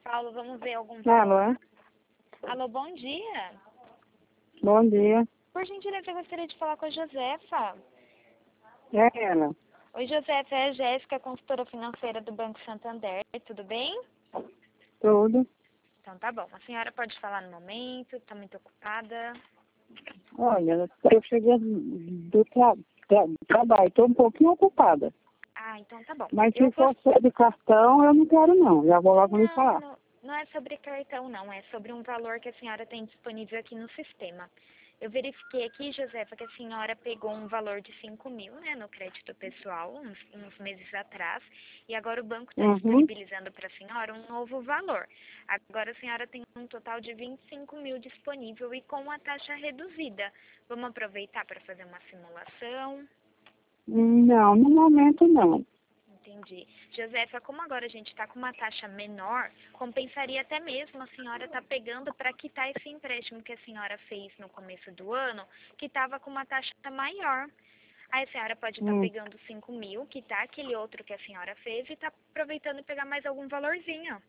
Paulo, vamos ver algum Alô? valor. Alô, bom dia. Bom dia. Por gentileza, eu gostaria de falar com a Josefa. É ela. Oi, Josefa, é a Jéssica, consultora financeira do Banco Santander. Tudo bem? Tudo. Então tá bom. A senhora pode falar no momento, está muito ocupada. Olha, eu cheguei do trabalho, estou um pouquinho ocupada. Ah, então tá bom. Mas se for ser de cartão, eu não quero não. Já vou logo me falar. Não é sobre cartão, não. É sobre um valor que a senhora tem disponível aqui no sistema. Eu verifiquei aqui, Josefa, que a senhora pegou um valor de 5.000, né, no crédito pessoal, uns meses atrás, e agora o banco está disponibilizando para a senhora um novo valor. Agora a senhora tem um total de 25.000 disponível e com a taxa reduzida. Vamos aproveitar para fazer uma simulação? Não, no momento não. Entendi. Josefa, como agora a gente está com uma taxa menor, compensaria até mesmo a senhora estar pegando para quitar esse empréstimo que a senhora fez no começo do ano, que estava com uma taxa maior. Aí a senhora pode estar pegando 5.000, quitar aquele outro que a senhora fez e está aproveitando e pegar mais algum valorzinho.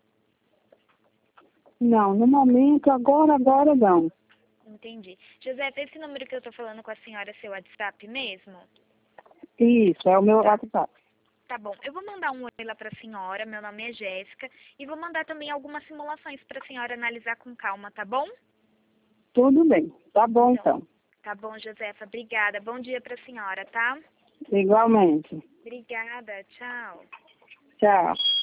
Não, no momento, agora não. Entendi. Josefa, esse número que eu estou falando com a senhora é seu WhatsApp mesmo? Isso, é o meu WhatsApp. Tá bom, eu vou mandar um oi lá para a senhora, meu nome é Jéssica, e vou mandar também algumas simulações para a senhora analisar com calma, tá bom? Tudo bem, tá bom então. Tá bom, Josefa, obrigada. Bom dia para a senhora, tá? Igualmente. Obrigada, tchau. Tchau.